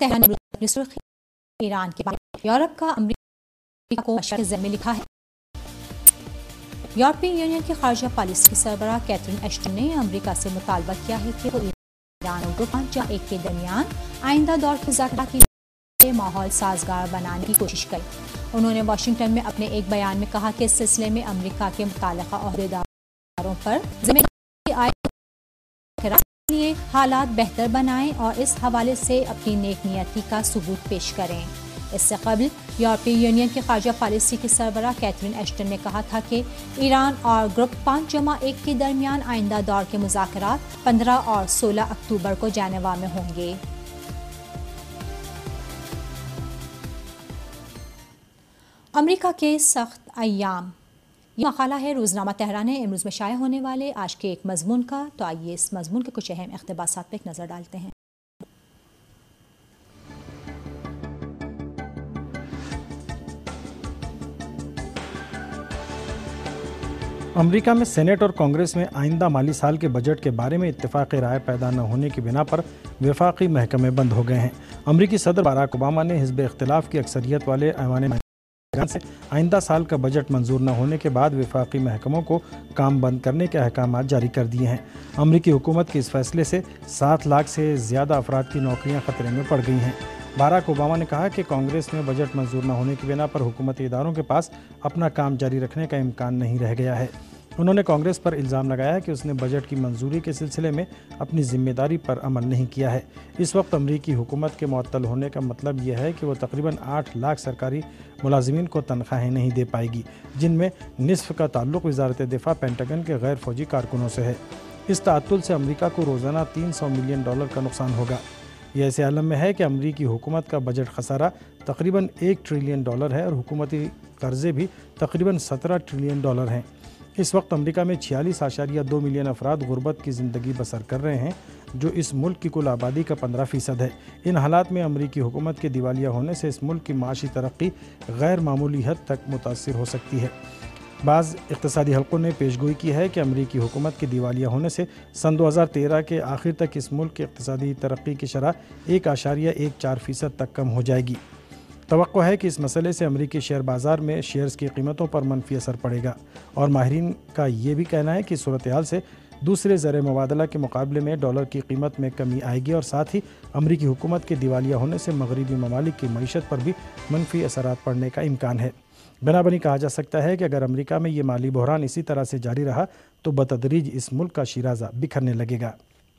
Tehran ने अपनी सुर्खी ईरान के बाद यूरोप का अमेरिका को मशक्क़त के ज़िम्मे में लिखा है। यूरोपीय यूनियन की खारजा पॉलिसी की सरबराह कैथरीन एश्टन ने अमेरिका से मुतालबा किया है कि वो ईरान और ग्रुप 5 के दरमियान आइंदा दौर के ज़ाकरा के लिए माहौल साजगार बनाने की कोशिश की। उन्होंने वाशिंगटन में अपने एक बयान में कहा कि इस सिलसिले में अमेरिका के मुताल्लिक़ा ओहदेदारों पर ज़िम्मेदारी आयद के लिए हालात बेहतर बनाएं और इस हवाले से अपनी नेक नियति का सबूत पेश करें। इससे कबल यूरोपीय यूनियन की खारजा पॉलिसी की सरबराह कैथरीन एश्टन ने कहा था कि ईरान और ग्रुप 5-1 के दरमियान आइंदा दौर के मुज़ाकरात 15 और 16 अक्टूबर को जेनेवा में होंगे। अमेरिका के सख्त अय्याम, ये मकाला है रोज़नामा तेहरान है इमरोज़ में शाया होने वाले आज के एक मज़मून का। तो आइए इस मज़मून के कुछ अहम इक़्तिबासात पर एक नज़र डालते हैं। अमेरिका में सेनेट और कांग्रेस में आइंदा माली साल के बजट के बारे में इत्तेफाक़ राय पैदा न होने की बिना पर वफाकी महकमे बंद हो गए हैं। अमेरिकी सदर बराक ओबामा ने हिज़्ब इख्तिलाफ की अक्सरियत वाले ऐवान से आइंदा साल का बजट मंजूर न होने के बाद वफाकी महकमों को काम बंद करने के अहकाम जारी कर दिए हैं। अमेरिकी हुकूमत के इस फैसले से 7 लाख से ज़्यादा अफराद की नौकरियाँ ख़तरे में पड़ गई हैं। बराक ओबामा ने कहा कि कांग्रेस में बजट मंजूर न होने की बिना पर हुकूमती इदारों के पास अपना काम जारी रखने का इम्कान नहीं रह गया है। उन्होंने कांग्रेस पर इल्ज़ाम लगाया कि उसने बजट की मंजूरी के सिलसिले में अपनी जिम्मेदारी पर अमल नहीं किया है। इस वक्त अमरीकी हुकूमत के मुअत्तल होने का मतलब यह है कि वो तकरीबन 8 लाख सरकारी मुलाजिमीन को तनख्वाहें नहीं दे पाएगी, जिनमें निसफ का ताल्लुक़ वज़ारत दिफ़ा पेंटागन के गैर फ़ौजी कारकुनों से है। इस ताअत्तुल से अमरीका को रोज़ाना $300 मिलियन का नुकसान होगा। यह ऐसे आलम में है कि अमरीकी हुकूमत का बजट खसारा तकरीबन $1 ट्रिलियन है और हुकूमती कर्ज़े भी तकरीबन $17 ट्रिलियन हैं। इस वक्त अमेरिका में 46.2 मिलियन अफराद गुर्बत की ज़िंदगी बसर कर रहे हैं, जो इस मुल्क की कुल आबादी का 15% है। इन हालात में अमेरिकी हुकूमत के दिवालिया होने से इस मुल्क की माशी तरक्की गैर मामूली हद तक मुतासिर हो सकती है। बाज़ इक़्तिसादी हलक़ों ने पेशगोई की है कि अमेरिकी हुकूमत के दिवालिया होने से सन 2013 के आखिर तक इस मुल्क की इक़्तिसादी तरक्की की शरह 1.14% तक कम हो जाएगी। तवक्को है कि इस मसले से अमेरिकी शेयर बाज़ार में शेयर्स की कीमतों पर मनफी असर पड़ेगा और माहिरीन का ये भी कहना है कि सूरत हाल से दूसरे ज़र मुबादला के मुकाबले में डॉलर की कीमत में कमी आएगी और साथ ही अमेरिकी हुकूमत के दिवालिया होने से मगरबी ममालिक की मईशत पर भी मनफी असरात पड़ने का इम्कान है। बनाबनी कहा जा सकता है कि अगर अमेरिका में ये माली बहरान इसी तरह से जारी रहा तो बतदरीज इस मुल्क का शिराज़ा बिखरने लगेगा।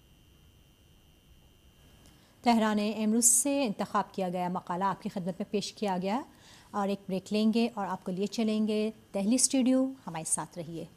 तेहरान इमरोज़ से इंतखाब किया गया मकाला आपकी खिदमत में पेश किया गया और एक ब्रेक लेंगे और आपको लिए चलेंगे दिल्ली स्टूडियो। हमारे साथ रहिए।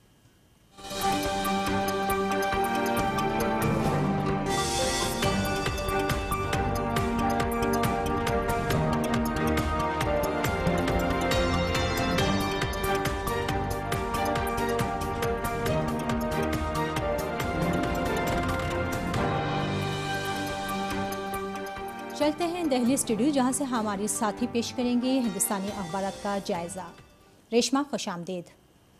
चलते हैं दिल्ली स्टूडियो, जहां से हमारे साथी पेश करेंगे हिंदुस्तानी अखबारात का जायजा। रेशमा, खुशामदीद।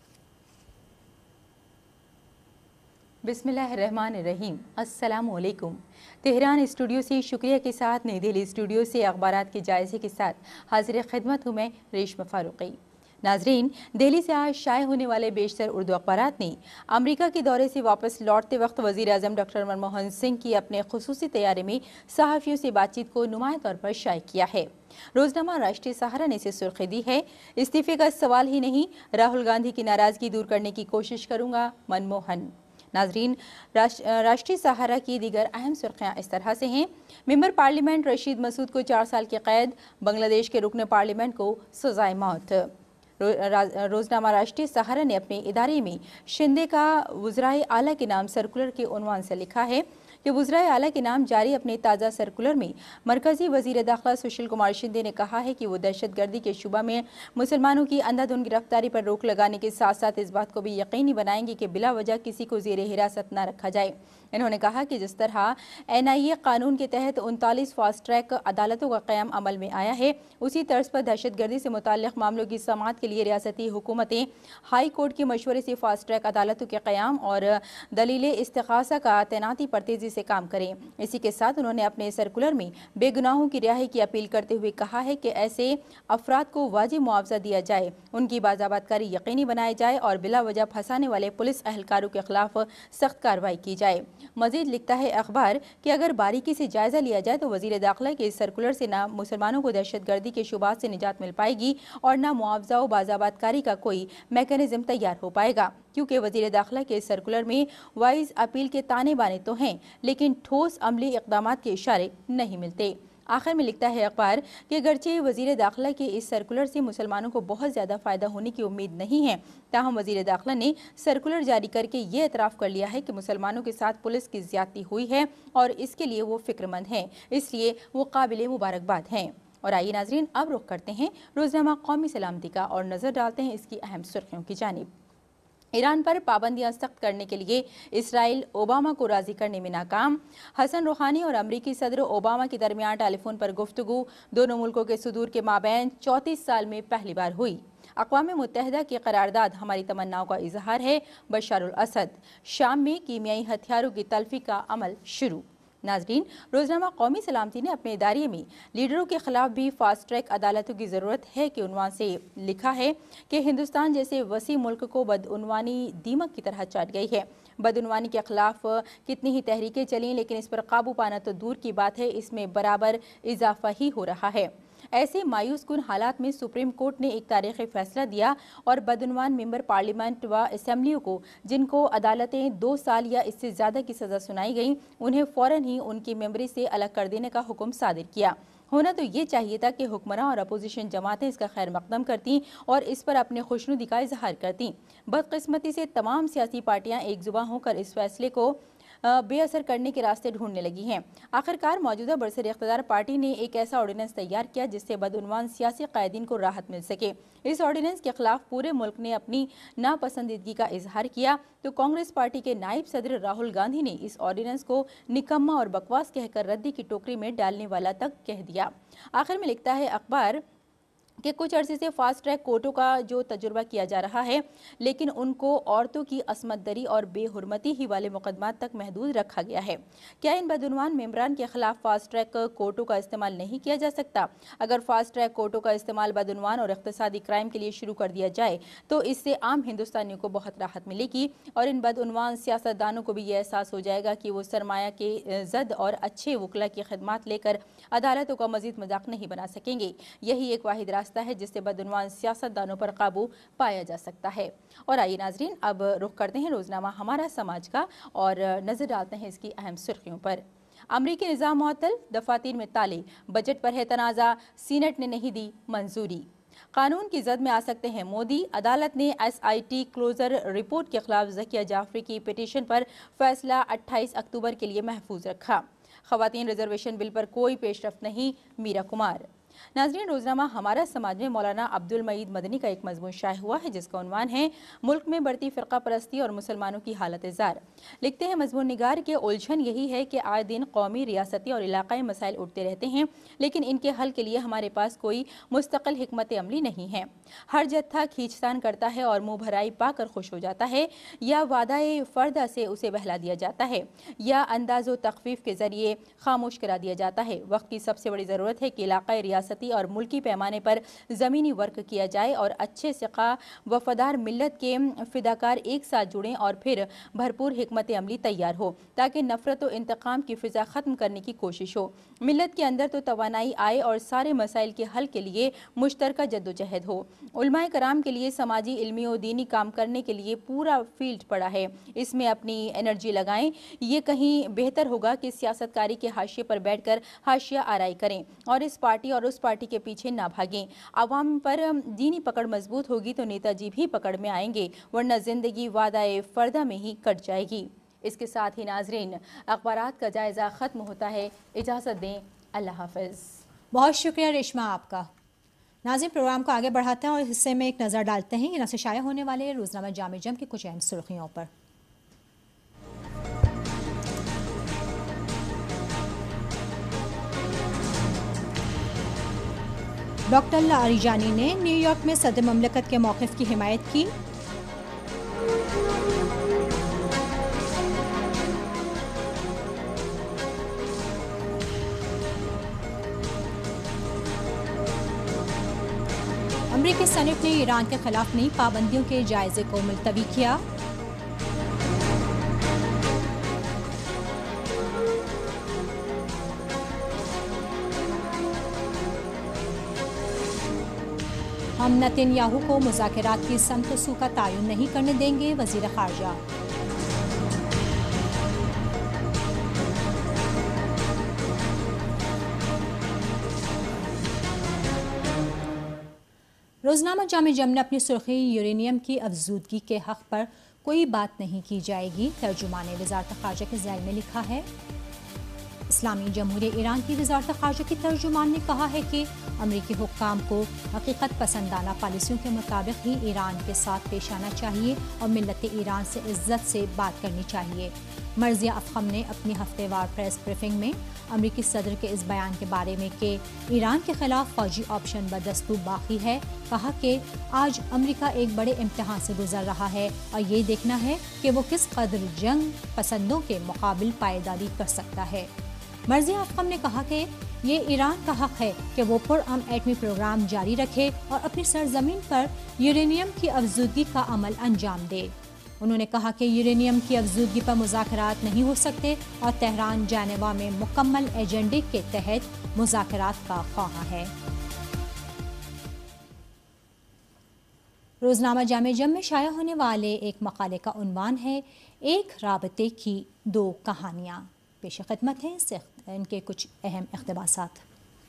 बिस्मिल्लाहिर्रहमानिर्रहीम, अस्सलामुअलैकुम। तेहरान स्टूडियो से शुक्रिया के साथ नई दिल्ली स्टूडियो से अखबारात के जायजे के साथ हाजिर खिदमत हूँ मैं रेशमा फारूकी। नाजरीन, दिल्ली से आज शाये होने वाले बेशतर उर्दू अखबारात ने अमेरिका के दौरे से वापस लौटते वक्त वज़ीर आज़म डॉक्टर मनमोहन सिंह की अपने खुसूसी तैयारी में सहाफ़ियों से बातचीत को नुमाया तौर पर शाये किया है। रोजनामा राष्ट्रीय सहारा ने इसे सुर्खी दी है, इस्तीफे का सवाल ही नहीं, राहुल गांधी की नाराजगी दूर करने की कोशिश करूंगा मनमोहन। नाजरीन, राष्ट्रीय सहारा की दीगर अहम सुर्खियाँ इस तरह से हैं। मेंबर पार्लियामेंट रशीद मसूद को 4 साल की कैद, बांग्लादेश के रुकन पार्लियामेंट को सजाए मौत। रोजनामा राष्ट्रीय सहारा ने अपने इदारे में शिंदे का वज़राए आला के नाम सर्कुलर के उन्वान से लिखा है कि वज़राए आला के नाम जारी अपने ताज़ा सर्कुलर में मरकज़ी वज़ीर दाखिला सुशील कुमार शिंदे ने कहा है कि वो दहशत गर्दी के शुबा में मुसलमानों की अंधाधुंध गिरफ्तारी पर रोक लगाने के साथ साथ इस बात को भी यकीनी बनाएंगे कि बिला वजह किसी को ज़ेर हिरासत न रखा जाए। इन्होंने कहा कि जिस तरह NIA कानून के तहत 39 फास्ट ट्रैक अदालतों का क़याम अमल में आया है, उसी तर्ज पर दहशत गर्दी से मुताल्लिक़ मामलों की समाअत के लिए रियासती हुकूमतें हाई कोर्ट के मशवरे से फास्ट ट्रैक अदालतों के क़याम और दलील इस्तिग़ासा का तैनाती पर तेज़ी تیزی से काम करें। इसी के साथ उन्होंने अपने सर्कुलर में बेगुनाहों की रिहाई की अपील करते हुए कहा है कि ऐसे अफराद को वाजिब मुआवजा दिया जाए, उनकी बाज़ाबातकारी यकीनी बनाई जाए और बिला वजह फंसाने वाले पुलिस अहलकारों के खिलाफ सख्त कार्रवाई की जाए। मजीद लिखता है अखबार कि अगर बारीकी से जायजा लिया जाए तो वजीर दाखिला के इस सर्कुलर से न मुसलमानों को दहशतगर्दी के शुबात से निजात मिल पाएगी और न मुआवजा व बाज़ाबातकारी का कोई मैकेनिज्म तैयार हो पाएगा, क्योंकि वजीर दाखिला के इस सर्कुलर में वाइज अपील के ताने बाने तो हैं, लेकिन ठोस अमली इक़दामात के इशारे नहीं मिलते। आखिर में लिखता है अखबार कि अगरचे वजीर दाखिला के इस सर्कुलर से मुसलमानों को बहुत ज़्यादा फ़ायदा होने की उम्मीद नहीं है, ताहम वजीर दाखिला ने सर्कुलर जारी करके ये एतराफ़ कर लिया है कि मुसलमानों के साथ पुलिस की ज़्यादती हुई है और इसके लिए वो फ़िक्रमंद हैं, इसलिए वो काबिल मुबारकबाद हैं। और आइए नाजरीन, अब रुख करते हैं रोज़नामा कौमी सलामती का और नज़र डालते हैं इसकी अहम सुर्खियों की जानिब। ईरान पर पाबंदियां सख्त करने के लिए इसराइल ओबामा को राजी करने में नाकाम। हसन रूहानी और अमरीकी सदर ओबामा के दरमियान टेलीफोन पर गुफ्तगू दोनों मुल्कों के सुदूर के माबैन 34 साल में पहली बार हुई। अक़वाम मुत्तहिदा की करारदाद हमारी तमन्नाओं का इजहार है। बशारुल असद। शाम में कीमियाई हथियारों की तल्फी का अमल शुरू। नाजरीन, रोज़नामा कौमी सलामती ने अपने इदारे में लीडरों के खिलाफ भी फास्ट ट्रैक अदालतों की ज़रूरत है कि उन्वान से लिखा है कि हिंदुस्तान जैसे वसी मुल्क को बदउनवानी दीमक की तरह चाट गई है। बदउनवानी के खिलाफ कितनी ही तहरीकें चलीं, लेकिन इस पर काबू पाना तो दूर की बात है, इसमें बराबर इजाफा ही हो रहा है। ऐसे मायूस कुन हालात में सुप्रीम कोर्ट ने एक तारीखी फैसला दिया और बदउनवान मेंबर पार्लियामेंट व असम्बलियों को जिनको अदालतें 2 साल या इससे ज़्यादा की सज़ा सुनाई गई, उन्हें फ़ौरन ही उनकी मेंबरी से अलग कर देने का हुक्म सादिर किया। होना तो ये चाहिए था कि हुक्मरान और अपोजिशन जमातें इसका खैर मकदम करती और इस पर अपने खुशनुदी का इजहार करती। बदकिस्मती से तमाम सियासी पार्टियां एक जुबां होकर इस फैसले को बेअसर करने के रास्ते ढूंढने लगी हैं। आखिरकार मौजूदा बरसर इख्तियार पार्टी ने एक ऐसा ऑर्डिनेंस तैयार किया जिससे बदउनवान सियासी कायदीन को राहत मिल सके। इस ऑर्डिनेंस के खिलाफ पूरे मुल्क ने अपनी नापसंदीदगी का इजहार किया तो कांग्रेस पार्टी के नायब सदर राहुल गांधी ने इस ऑर्डिनेंस को निकम्मा और बकवास कहकर रद्दी की टोकरी में डालने वाला तक कह दिया। आखिर में लिखता है अखबार कि कुछ अरसे से फास्ट ट्रैक कोर्टों का जो तजुर्बा किया जा रहा है, लेकिन उनको औरतों की असमत दरी और बेहुरमती ही वाले मुकदमात तक महदूद रखा गया है। क्या इन बदउनवान मेंबरान के खिलाफ फास्ट ट्रैक कोर्टों का इस्तेमाल नहीं किया जा सकता? अगर फास्ट ट्रैक कोर्टों का इस्तेमाल बदउनवान और इक़्तिसादी क्राइम के लिए शुरू कर दिया जाए तो इससे आम हिंदुस्तानियों को बहुत राहत मिलेगी और इन बदउनवान सियासतदानों को भी ये एहसास हो जाएगा कि वो सरमाया के जद और अच्छे वकला की खिदमात लेकर अदालतों का मजीद मजाक नहीं बना सकेंगे। यही एक वाहिद है जिससे बदउनवान सियासतदानों पर काबू पाया जा सकता है। और आइए नाजरीन, अब रुख करते हैं रोजनामा हमारा समाज का और नजर डालते हैं इसकी अहम सुर्खियों पर। अमरीकी निज़ाम मुअत्तल, दफातर में ताले, बजट पर है तनाज़ा, सीनेट ने नहीं दी मंजूरी। कानून की जद में आ सकते हैं मोदी। अदालत ने SIT क्लोजर रिपोर्ट के खिलाफ ज़किया जाफरी की पिटीशन पर फैसला 28 अक्टूबर के लिए महफूज रखा। ख़वातीन रिजर्वेशन बिल पर कोई पेशरफ्त नहीं, मीरा कुमार। नाज़रीन, रोज़नामा हमारा समाज में मौलाना अब्दुल मईद मदनी का एक मजमून शाया हुआ है जिसका उन्वान है मुल्क में बढ़ती फ़िरका परस्ती और मुसलमानों की हालत ज़ार। लिखते हैं मजमून निगार के उलझन यही है कि आए दिन कौमी, रियासती और इलाकाई मसाइल उठते रहते हैं, लेकिन इनके हल के लिए हमारे पास कोई मुस्तकिल हिकमत अमली नहीं है। हर जत्था खींचतान करता है और मुँह भराई पाकर खुश हो जाता है, या वादाए फ़र्दा से उसे बहला दिया जाता है, या अंदाज़ो तखफीफ के ज़रिए खामोश करा दिया जाता है। वक्त की सबसे बड़ी ज़रूरत है कि इलाकाई, रियासती और मुल्की पैमाने पर ज़मीनी वर्क किया जाए और अच्छे सिका वफादार मिल्लत के फिदाकार एक साथ जुड़ें और फिर भरपूर हिकमत अमली तैयार हो ताकि नफरत और इंतकाम की फ़िज़ा ख़त्म करने की कोशिश हो। मिल्लत के अंदर तो तवानाई आए और सारे मसाइल के हल के लिए मुश्तरका जद्दोजहद हो। उलमाए कराम के लिए समाजी, इल्मी और दीनी काम करने के लिए पूरा फील्ड पड़ा है, इसमें अपनी एनर्जी लगाएं। ये कहीं बेहतर होगा कि सियासतकारी के हाशिए पर बैठकर हाशिया आराई करें और इस पार्टी और उस पार्टी के पीछे ना भागें। आवाम पर दीनी पकड़ मजबूत होगी तो नेताजी भी पकड़ में आएंगे, वरना जिंदगी वादाए फर्दा में ही कट जाएगी। इसके साथ ही नाजरीन, अखबारात का जायजा खत्म होता है। इजाज़त दें, अल्लाह हाफ़िज़। बहुत शुक्रिया रेशमा आपका। नाज़रीन, प्रोग्राम को आगे बढ़ाते हैं और हिस्से में एक नज़र डालते हैं ईरान से शाया होने वाले रोज़नामा जामे जम की कुछ अहम सुर्खियों पर। डॉक्टर लारिजानी ने न्यूयॉर्क में सदर ममलकत के मौक़िफ़ की हिमायत की। امریکی سینٹ نے ایران کے خلاف نئی پابندیوں کے جائزے کو ملتوی کیا۔ ہم نتن یاہو کو مذاکرات کی سمت و سو کا تعین نہیں کرنے دیں گے، وزیر خارجہ۔ روزنامہ جامع جم نے اپنی سرخی یورینیم کی افزودگی کے حق پر کوئی بات نہیں کی جائے گی، ترجمان وزارت خارجہ کے ذیل میں لکھا ہے۔ اسلامی جمہوریہ ایران کی وزارت خارجہ کی ترجمان نے کہا ہے کہ امریکی حکام کو حقیقت پسندانہ پالیسیوں کے مطابق ہی ایران کے ساتھ پیش آنا چاہیے اور ملت ایران سے عزت سے بات کرنی چاہیے۔ مرضیہ افخم نے اپنی ہفتے وار پریس بریفنگ میں امریکی صدر کے اس بیان کے بارے میں کہ ایران کے خلاف فوجی آپشن بدستور باقی ہے، کہا کہ آج امریکہ ایک بڑے امتحان سے گزر رہا ہے اور یہ دیکھنا ہے کہ وہ کس قدر جنگ پسندوں کے مقابل پائیداری کر سکتا ہے۔ مرضیہ افخم نے کہا کہ یہ ایران کا حق ہے کہ وہ پرامن ایٹمی پروگرام جاری رکھے اور اپنی سرزمین پر یورینیم کی افزودگی کا عمل انجام دے۔ انہوں نے کہا کہ یورینیم کی افزودگی پر مذاکرات نہیں ہو سکتے اور تہران جنیوا میں مکمل ایجنڈے کے تحت مذاکرات کا خواہاں ہے۔ روزنامہ جامع جم میں شائع ہونے والے ایک مقالے کا عنوان ہے ایک رابطے کی دو کہانیاں۔ پیش خدمت ہیں ان کے کچھ اہم اقتباسات۔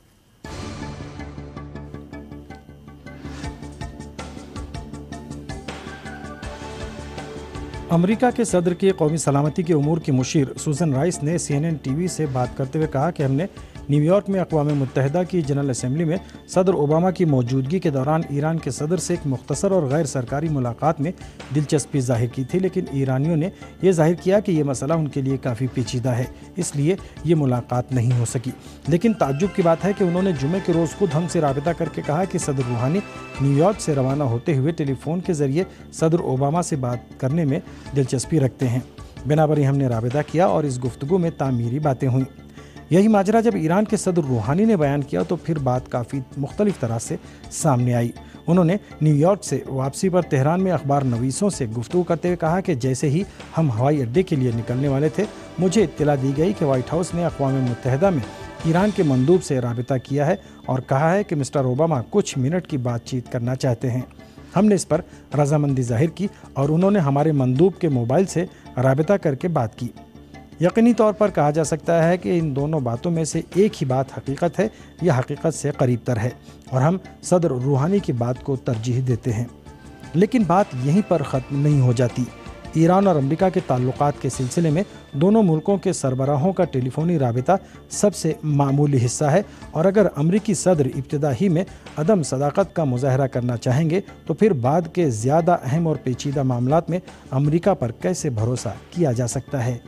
امریکہ کے صدر کی قومی سلامتی کے امور کی مشیر سوزن رائس نے CNN ٹی وی سے بات کرتے ہوئے کہا کہ ہم نے نیو یارک میں اقوام متحدہ کی جنرل اسمبلی میں صدر اوباما کی موجودگی کے دوران ایران کے صدر سے ایک مختصر اور غیر سرکاری ملاقات میں دلچسپی ظاہر کی تھی، لیکن ایرانیوں نے یہ ظاہر کیا کہ یہ مسئلہ ان کے لیے کافی پیچیدہ ہے، اس لیے یہ ملاقات نہیں ہو سکی۔ لیکن تعجب کی بات ہے کہ انہوں نے جمعے کے روز خود ہم سے رابطہ کر کے کہا کہ صدر روحانی نیو یارک سے روانہ ہوتے ہوئے ٹیلی فون کے ذریعے صدر اوباما سے بات کرنے میں دلچسپی رکھتے ہیں۔ بنا پر ہم نے رابطہ کیا اور اس گفتگو میں تعمیری باتیں ہوئیں۔ یہی ماجرا جب ایران کے صدر روحانی نے بیان کیا تو پھر بات کافی مختلف طرح سے سامنے آئی۔ انہوں نے نیو یارک سے واپسی پر تہران میں اخبار نویسوں سے گفتگو کرتے ہوئے کہا کہ جیسے ہی ہم ہوائی اڈے کے لیے نکلنے والے تھے، مجھے اطلاع دی گئی کہ وائٹ ہاؤس نے اقوام متحدہ میں ایران کے مندوب سے رابطہ کیا ہے اور کہا ہے کہ مسٹر اوباما کچھ منٹ کی بات چیت کرنا چاہتے ہیں۔ ہم نے اس پر رضامندی ظاہر کی اور انہوں نے ہمارے مندوب کے موبائل سے رابطہ کر کے بات کی۔ یقینی طور پر کہا جا سکتا ہے کہ ان دونوں باتوں میں سے ایک ہی بات حقیقت ہے یا حقیقت سے قریب تر ہے، اور ہم صدر روحانی کی بات کو ترجیح دیتے ہیں۔ لیکن بات یہیں پر ختم نہیں ہو جاتی۔ ایران اور امریکہ کے تعلقات کے سلسلے میں دونوں ملکوں کے سربراہوں کا ٹیلی فونی رابطہ سب سے معمولی حصہ ہے، اور اگر امریکی صدر ابتدا ہی میں عدم صداقت کا مظاہرہ کرنا چاہیں گے تو پھر بعد کے زیادہ اہم اور پیچیدہ معاملات میں امریکہ پر کیسے بھروسہ کیا جا سکتا ہے؟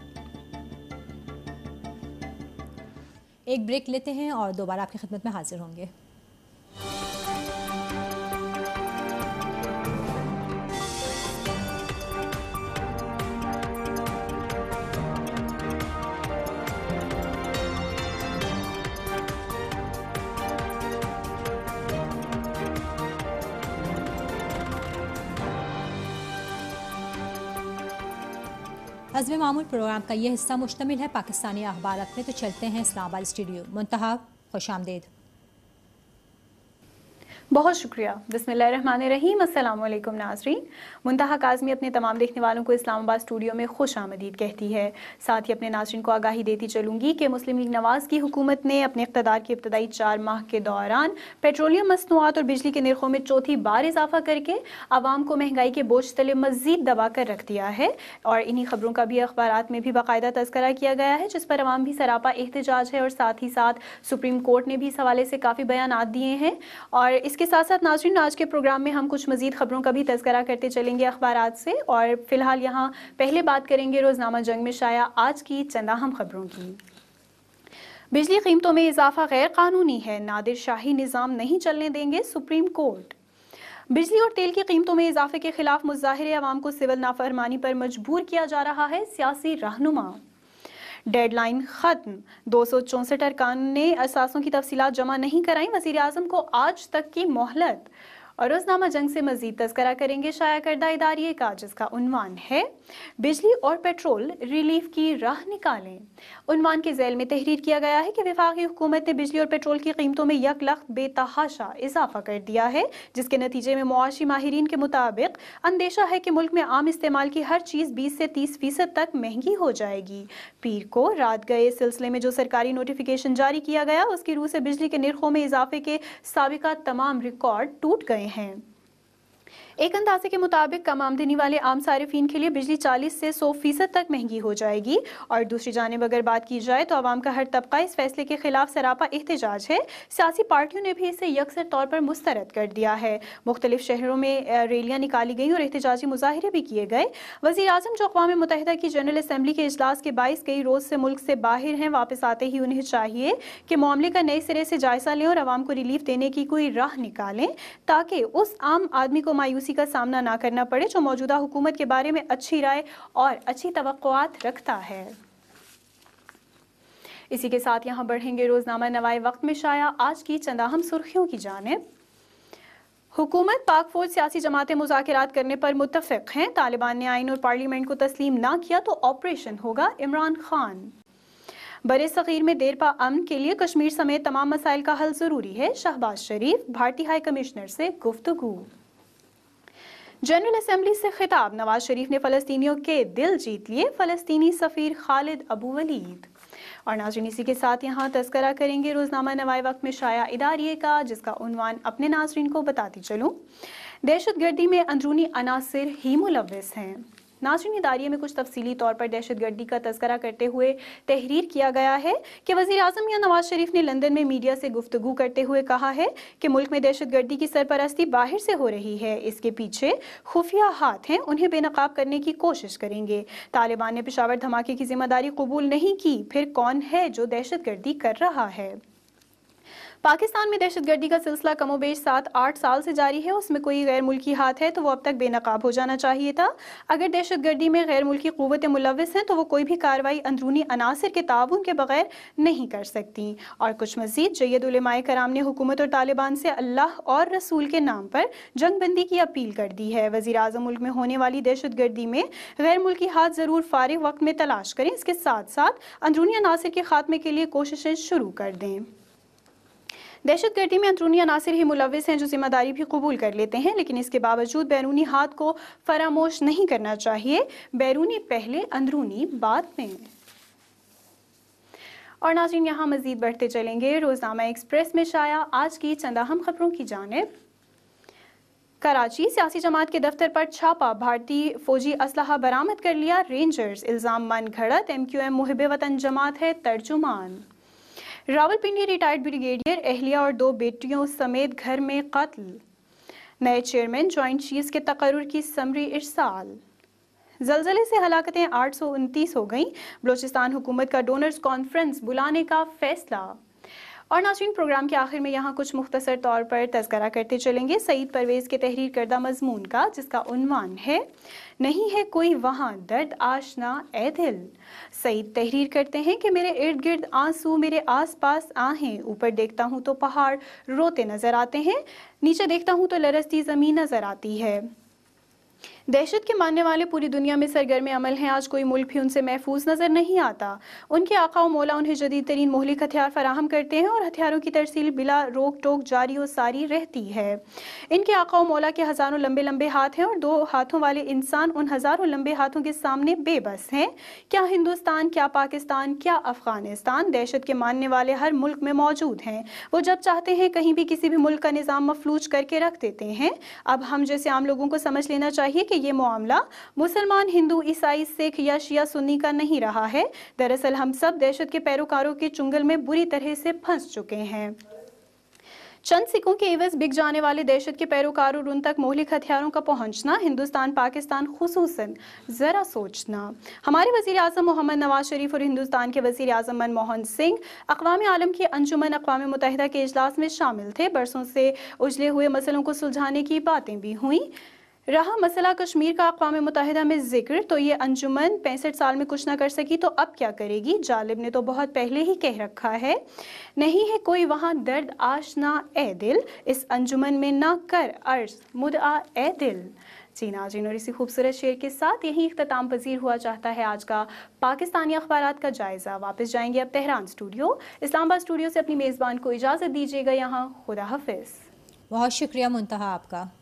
ایک بریک لیتے ہیں اور دوبارہ آپ کی خدمت میں حاضر ہوں گے۔ حزب معمول پروگرام کا یہ حصہ مشتمل ہے پاکستانی اخبارات میں، تو چلتے ہیں اسلام آباد اسٹوڈیو۔ منتہا خوش آمدید۔ بہت شکریہ۔ بسم اللہ الرحمن الرحیم۔ السلام علیکم ناظرین۔ منتہا کاظمی اپنے تمام دیکھنے والوں کو اسلام آباد اسٹوڈیو میں خوش آمدید کہتی ہے۔ ساتھ ہی اپنے ناظرین کو آگاہی دیتی چلوں گی کہ مسلم لیگ نواز کی حکومت نے اپنے اقتدار کی ابتدائی 4 ماہ کے دوران پیٹرولیم مصنوعات اور بجلی کے نرخوں میں چوتھی بار اضافہ کر کے عوام کو مہنگائی کے بوجھ تلے مزید دبا کر رکھ دیا ہے، اور انہی خبروں کا بھی اخبارات میں بھی باقاعدہ تذکرہ کیا گیا ہے، جس پر عوام بھی سراپا احتجاج ہے، اور ساتھ ہی ساتھ سپریم کورٹ نے بھی اس حوالے سے کافی بیانات دیے ہیں۔ اور اس کے ساتھ ساتھ ناظرین آج کے پروگرام میں ہم کچھ مزید خبروں کا بھی تذکرہ کرتے چلیں گے اخبارات سے، اور فی الحال یہاں پہلے بات کریں گے روزنامہ جنگ میں شائع آج کی چند اہم خبروں کی۔ بجلی قیمتوں میں اضافہ غیر قانونی ہے، نادر شاہی نظام نہیں چلنے دیں گے سپریم کورٹ۔ بجلی اور تیل کی قیمتوں میں اضافے کے خلاف مظاہرے، عوام کو سول نافرمانی پر مجبور کیا جا رہا ہے، سیاسی رہنما۔ ڈیڈ لائن ختم، 264 ارکان نے اثاثوں کی تفصیلات جمع نہیں کرائیں، وزیر اعظم کو آج تک کی مہلت۔ اور روزنامہ جنگ سے مزید تذکرہ کریں گے شائع کردہ اداریے کا، جس کا عنوان ہے بجلی اور پیٹرول ریلیف کی راہ نکالیں۔ عنوان کے ذیل میں تحریر کیا گیا ہے کہ وفاقی حکومت نے بجلی اور پیٹرول کی قیمتوں میں یک لخت بے تحاشا اضافہ کر دیا ہے، جس کے نتیجے میں معاشی ماہرین کے مطابق اندیشہ ہے کہ ملک میں عام استعمال کی ہر چیز 20 سے 30% تک مہنگی ہو جائے گی۔ پیر کو رات گئے سلسلے میں جو سرکاری نوٹیفیکیشن جاری کیا گیا، اس کی روح سے بجلی کے نرخوں میں اضافے کے سابقہ تمام ریکارڈ ٹوٹ گئے ہیں۔ ایک اندازے کے مطابق کم آمدنی والے عام صارفین کے لیے بجلی 40 سے 100% تک مہنگی ہو جائے گی، اور دوسری جانب اگر بات کی جائے تو عوام کا ہر طبقہ اس فیصلے کے خلاف سراپا احتجاج ہے۔ سیاسی پارٹیوں نے بھی اسے یکسر طور پر مسترد کر دیا ہے۔ مختلف شہروں میں ریلیاں نکالی گئیں اور احتجاجی مظاہرے بھی کیے گئے۔ وزیر اعظم جو اقوام متحدہ کی جنرل اسمبلی کے اجلاس کے باعث کئی روز سے ملک سے باہر ہیں، واپس آتے ہی انہیں چاہیے کہ معاملے کا نئے سرے سے جائزہ لیں اور عوام کو ریلیف دینے کی کوئی راہ نکالیں، تاکہ اس عام آدمی کو مایوسی کا سامنا نہ کرنا پڑے جو موجودہ حکومت کے بارے میں اچھی رائے اور اچھی توقعات رکھتا ہے۔ اسی کے ساتھ یہاں بڑھیں گے روزنامہ نوائے وقت میں شائع آج کی چند اہم سرخیوں کی جانب۔ حکومت پاک فوج سیاسی جماعتیں مذاکرات کرنے پر متفق ہیں، طالبان نے آئین اور پارلیمنٹ کو تسلیم نہ کیا تو آپریشن ہوگا، عمران خان۔ برِ صغیر میں دیر پا امن کے لیے کشمیر سمیت تمام مسائل کا حل ضروری ہے، شہباز شریف۔ بھارتی ہائی کمشنر سے گفتگو۔ جنرل اسمبلی سے خطاب، نواز شریف نے فلسطینیوں کے دل جیت لیے، فلسطینی سفیر خالد ابو ولید۔ اور ناظرین اسی کے ساتھ یہاں تذکرہ کریں گے روزنامہ نوائے وقت میں شائع اداریے کا، جس کا عنوان اپنے ناظرین کو بتاتی چلوں، دہشت گردی میں اندرونی عناصر ہی ملوث ہیں۔ ناظرین اداریے میں کچھ تفصیلی طور پر دہشت گردی کا تذکرہ کرتے ہوئے تحریر کیا گیا ہے کہ وزیر اعظم یا نواز شریف نے لندن میں میڈیا سے گفتگو کرتے ہوئے کہا ہے کہ ملک میں دہشت گردی کی سرپرستی باہر سے ہو رہی ہے، اس کے پیچھے خفیہ ہاتھ ہیں، انہیں بے نقاب کرنے کی کوشش کریں گے۔ طالبان نے پشاور دھماکے کی ذمہ داری قبول نہیں کی، پھر کون ہے جو دہشت گردی کر رہا ہے؟ پاکستان میں دہشت گردی کا سلسلہ کم و بیش 7-8 سال سے جاری ہے، اس میں کوئی غیر ملکی ہاتھ ہے تو وہ اب تک بے نقاب ہو جانا چاہیے تھا۔ اگر دہشت گردی میں غیر ملکی قوتیں ملوث ہیں تو وہ کوئی بھی کارروائی اندرونی عناصر کے تعاون کے بغیر نہیں کر سکتی۔ اور کچھ مزید، جید علماء کرام نے حکومت اور طالبان سے اللہ اور رسول کے نام پر جنگ بندی کی اپیل کر دی ہے۔ وزیر اعظم ملک میں ہونے والی دہشت گردی میں غیر ملکی ہاتھ ضرور فارغ وقت میں تلاش کریں، اس کے ساتھ ساتھ اندرونی عناصر کے خاتمے کے لیے کوششیں شروع کر دیں۔ دہشت گردی میں اندرونی عناصر ہی ملوث ہیں جو ذمہ داری بھی قبول کر لیتے ہیں، لیکن اس کے باوجود بیرونی ہاتھ کو فراموش نہیں کرنا چاہیے، بیرونی پہلے اندرونی بعد میں۔ اور ناظرین یہاں مزید بڑھتے چلیں گے روزنامہ ایکسپریس میں شائع آج کی چند اہم خبروں کی جانب۔ کراچی، سیاسی جماعت کے دفتر پر چھاپا، بھارتی فوجی اسلحہ برآمد کر لیا، رینجرز، الزام من گھڑت، MQM محب وطن جماعت ہے ترجمان۔ راولپنڈی، ریٹائرڈ بریگیڈیئر اہلیہ اور 2 بیٹیوں سمیت گھر میں قتل، نئے چیئرمین جوائنٹ چیفز کے تقرر کی سمری ارسال۔ زلزلے سے ہلاکتیں 829 ہو گئیں، بلوچستان حکومت کا ڈونرز کانفرنس بلانے کا فیصلہ۔ اور ناظرین پروگرام کے آخر میں یہاں کچھ مختصر طور پر تذکرہ کرتے چلیں گے سعید پرویز کے تحریر کردہ مضمون کا، جس کا عنوان ہے نہیں ہے کوئی وہاں درد آشنا اے دل۔ سعید تحریر کرتے ہیں کہ میرے ارد گرد آنسو، میرے آس پاس آہیں، اوپر دیکھتا ہوں تو پہاڑ روتے نظر آتے ہیں، نیچے دیکھتا ہوں تو لرزتی زمین نظر آتی ہے۔ دہشت کے ماننے والے پوری دنیا میں سرگرم عمل ہیں، آج کوئی ملک بھی ان سے محفوظ نظر نہیں آتا۔ ان کے آقا و مولا انہیں جدید ترین مہلک ہتھیار فراہم کرتے ہیں اور ہتھیاروں کی ترسیل بلا روک ٹوک جاری و ساری رہتی ہے۔ ان کے آقا و مولا کے ہزاروں لمبے لمبے ہاتھ ہیں اور 2 ہاتھوں والے انسان ان ہزاروں لمبے ہاتھوں کے سامنے بے بس ہیں۔ کیا ہندوستان، کیا پاکستان، کیا افغانستان، دہشت کے ماننے والے ہر ملک میں موجود ہیں۔ وہ جب چاہتے ہیں کہیں بھی کسی بھی ملک کا نظام مفلوج کر کے رکھ دیتے ہیں۔ اب ہم جیسے عام لوگوں کو سمجھ لینا چاہیے کہ یہ معاملہ مسلمان، ہندو، عیسائی، سکھ یا شیعہ سنی کا نہیں رہا ہے۔ دراصل ہم سب دہشت کے پیروکاروں کے چنگل میں بری طرح سے پھنس چکے ہیں۔ چند سکوں کے عوض بک جانے والے دہشت کے پیروکار اور ان تک مہلک ہتھیاروں کا پہنچنا، ہندوستان پاکستان خصوصاً ذرا سوچنا۔ ہمارے وزیر اعظم محمد نواز شریف اور ہندوستان کے وزیر اعظم منموہن سنگھ اقوام عالم کی انجمن اقوام متحدہ کے اجلاس میں شامل تھے۔ برسوں سے اجلے ہوئے مسئلوں کو سلجھانے کی باتیں بھی ہوئیں۔ رہا مسئلہ کشمیر کا اقوام متحدہ میں ذکر تو یہ انجمن 65 سال میں کچھ نہ کر سکی تو اب کیا کرے گی؟ جالب نے تو بہت پہلے ہی کہہ رکھا ہے، نہیں ہے کوئی وہاں درد آشنا اے دل، اس انجمن میں نہ کر عرض مدعا اے دل۔ جی ناظرین، اور اسی خوبصورت شعر کے ساتھ یہی اختتام پذیر ہوا چاہتا ہے آج کا پاکستانی اخبارات کا جائزہ۔ واپس جائیں گے اب تہران اسٹوڈیو۔ اسلام آباد اسٹوڈیو سے اپنی میزبان کو اجازت دیجیے گا یہاں، خدا حافظ۔ بہت شکریہ منتہا آپ کا۔